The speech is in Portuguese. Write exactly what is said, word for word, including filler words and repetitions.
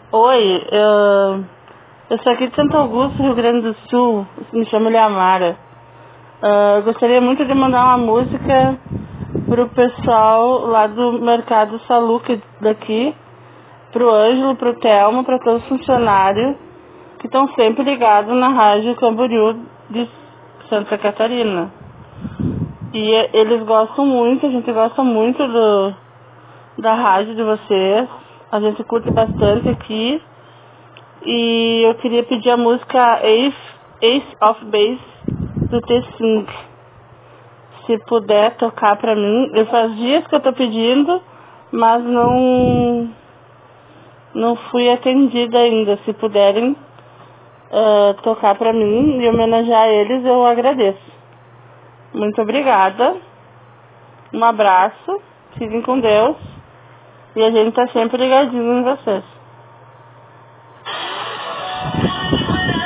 Oi, eu, eu sou aqui de Santo Augusto, Rio Grande do Sul, me chamo Liamara. Uh, eu gostaria muito de mandar uma música pro pessoal lá do Mercado Saluque daqui, pro Ângelo, pro Telmo, para todos os funcionários que estão sempre ligados na Rádio Camboriú de Santa Catarina. E eles gostam muito, a gente gosta muito do, da rádio de vocês, a gente curte bastante aqui. E eu queria pedir a música Ace, Ace of Base do T-Sing. Se puder tocar pra mim, eu faz dias que eu tô pedindo, mas não não fui atendida ainda. Se puderem uh, tocar pra mim e homenagear eles, eu agradeço. Muito obrigada. Um abraço. Fiquem com Deus. E a gente tá sempre ligadinho em vocês.